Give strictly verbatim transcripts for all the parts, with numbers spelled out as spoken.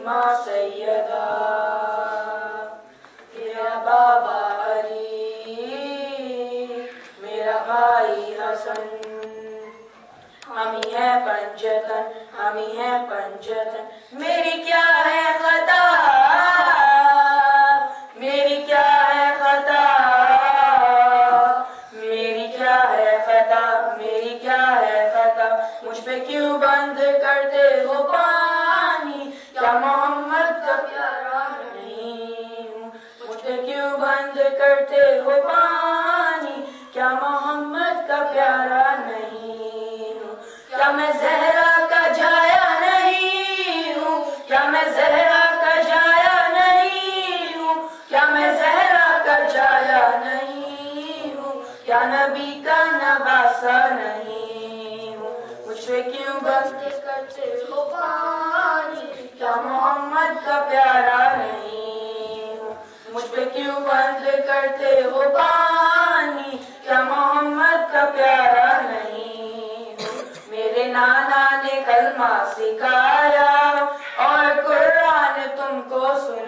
فاطمہ سیدہ، میرا بابا علی، میرا بھائی حسن، ہم ہی ہیں پنجتن، ہم ہی ہیں پنجتن، میری کیا ہے خطا، میری کیا ہے خطا، میری کیا ہے خطا، میری کیا ہے خطا، مجھ پہ کیوں بند کرتے ہو پانی، کیا محمد کا پیارا نہیں ہوں، مجھ پہ کیوں بند کرتے ہو پانی، کیا محمد کا پیارا نہیں ہوں، کیا میں زہرا کا جایا نہیں ہوں، کیا میں زہرا کا جایا نہیں ہوں، کیا میں زہرا کا جایا نہیں ہوں، کیا نبی کا نواسا نہیں ہوں، مجھ پہ کیوں بند کرتے ہو پانی، کیا محمد کا پیارا نہیں ہوں، مجھ پہ کیوں بند کرتے ہو پانی، کیا محمد کا پیارا نہیں ہوں، میرے نانا نے کلمہ سکھایا اور قرآن تم کو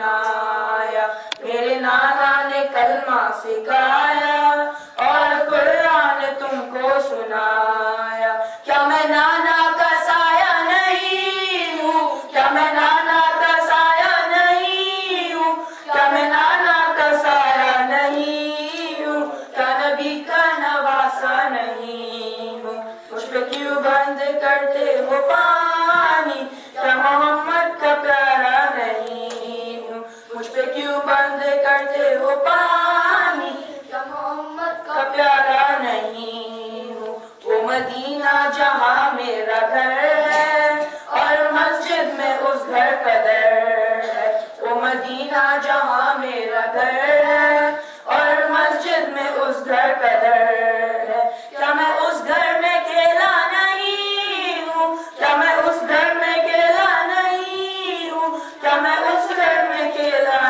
سنایا، میرے نانا نے کلمہ سکھایا اور قرآن تم کو سنایا، کیا میں نانا کا سایہ نہیں ہوں، کیا میں نانا کا سایہ نہیں ہوں، کیا میں نانا کا سایہ نہیں ہوں، کیا نبی کا نواسا نہیں ہوں، مجھ پہ کیوں بند کرتے ہو پانی، کیا محمد کا پیارا نہیں ہوں، مجھ پہ کیوں بند کرتے ہو پانی، کیا محمد کا پیارا نہیں ہوں، وہ مدینہ جہاں میرا گھر ہے اور مسجد میں اس گھر کا در ہے، وہ مدینہ جہاں میرا گھر ہے اور مسجد میں اس گھر کا در ہے، کیا میں اس گھر میں کھیلا نہیں ہوں، کیا میں اس گھر میں کھیلا نہیں ہوں، کیا میں اس گھر میں کھیلا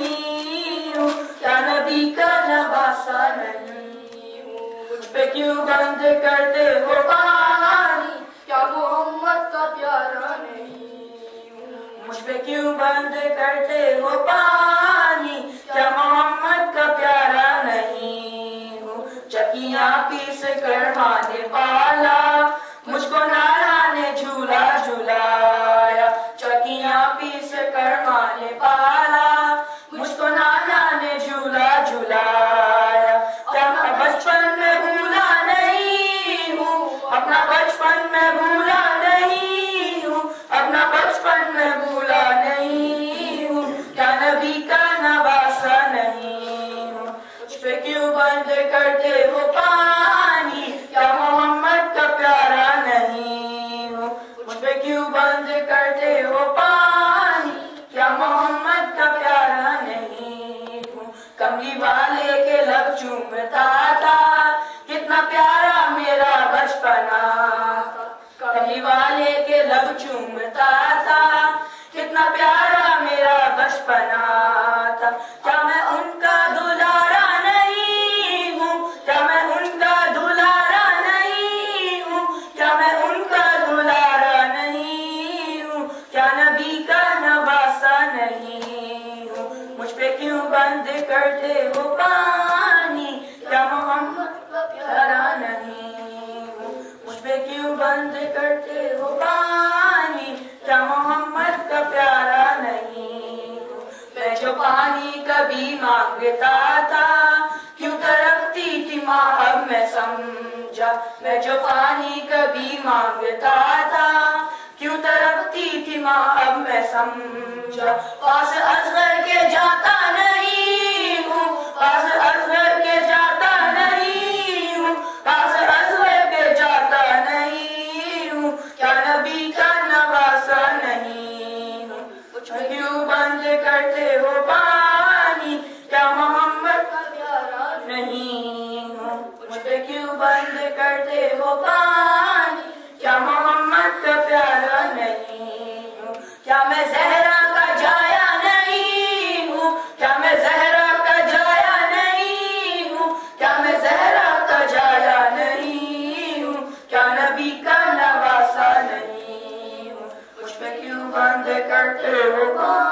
نہیں ہوں، کیا نبی کا نواسا نہیں ہوں، مجھ پہ کیوں بند کرتے ہو پانی، کیا محمد کا پیارا نہیں ہوں، مجھ پہ کیوں بند کرتے ہو پانی، کیا محمد کا پیارا نہیں ہوں، چکیاں پیس کر ماں نے پالا، مجھ کو نانا نے جھولا جھلایا، چکیاں پیس کر ماں نے پالا، مجھ کو نانا نے جھولا جھلایا، کیا میں بچپن میں بھولا نہیں ہوں، اپنا بچپن میں بھولا نہیں ہوں، اپنا بچپن میں بھولا نہیں ہوں، کیا نبی کا نواسا نہیں ہوں، مجھ پہ کیوں بند کرتے ہو پانی، کیا محمد کا پیارا نہیں ہوں، مجھ پہ کیوں بند کرتے ہو پانی، کیا محمد کا پیارا نہیں ہوں، کملی والے کے لب چومتا تھا، کتنا پیارا میرا بچپنا تھا، کملی والے کے لب چومتا تھا، کتنا پیارا میرا بچپنا تھا، کیا میں ان کا دلارا نہیں ہوں، کیا میں ان کا دلارا نہیں ہوں، کیا میں ان کا دلارا نہیں ہوں، کیا نبی کا نواسا نہیں ہوں، مجھ پہ کیوں بند کرتے ہو پانی، کیا محمد کا پیارا نہیں ہوں، مجھ پہ کیوں بند کرتے ہو پانی، کیا محمد کا پیارا نہیں ہوں، میں جو پانی کبھی مانگتا تھا، کیوں تڑپتی تھی ماں اب میں سمجھا، میں جو پانی کبھی مانگتا تھا، کیوں تڑپتی تھی ماں اب میں سمجھا، پاس اصغر کے جاتا نہیں ہوں، پاس اصغر کے جاتا نہیں ہوں، پاس اصغر کے جاتا نہیں ہوں، کیا نبی کا نواسا نہیں ہوں، مجھ پہ کیوں بند کرتے ہو پانی، کیا محمد کا پیارا نہیں ہوں، مجھ پہ کیوں بند کرتے ہو پانی، کیا محمد کا پیارا نہیں ہوں، کیا میں زہرا کا جایا نہیں ہوں، کیا میں زہرا کا جایا نہیں پہ کیوں بند کرتے ہو